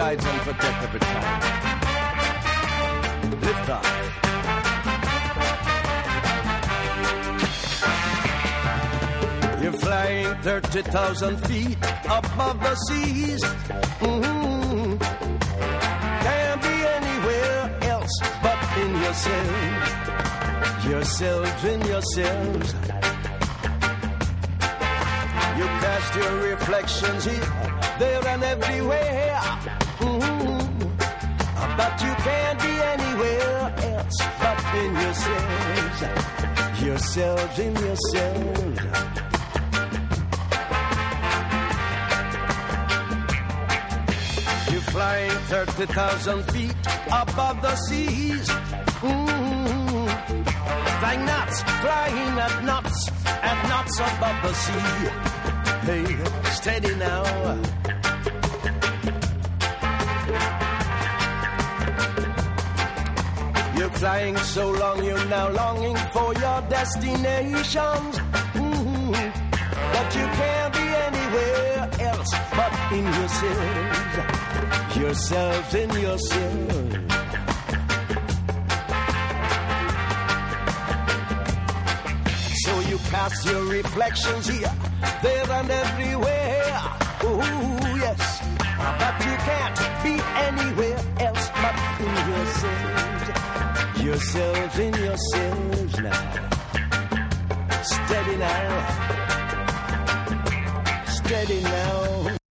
guides and protect every time. Lift off. You're flying 30,000 feet above the seas. Mm-hmm. Can't be anywhere else but in yourselves. Yourselves in yourselves. You cast your reflections here, there and everywhere. Mm-hmm. But you can't be anywhere else but in yourselves. Yourselves in yourselves. You're flying 30,000 feet above the seas. Mm-hmm. Flying nuts, flying at nuts above the sea. Hey, steady now. You're flying so long, you're now longing for your destinations. Mm-hmm. But you can't be anywhere else but in yourselves. Yourselves in yourselves. So you cast your reflections here, there and everywhere. Ooh, yes. But you can't be anywhere else but in yourselves. Yourselves in yourselves now. Steady now. Steady now.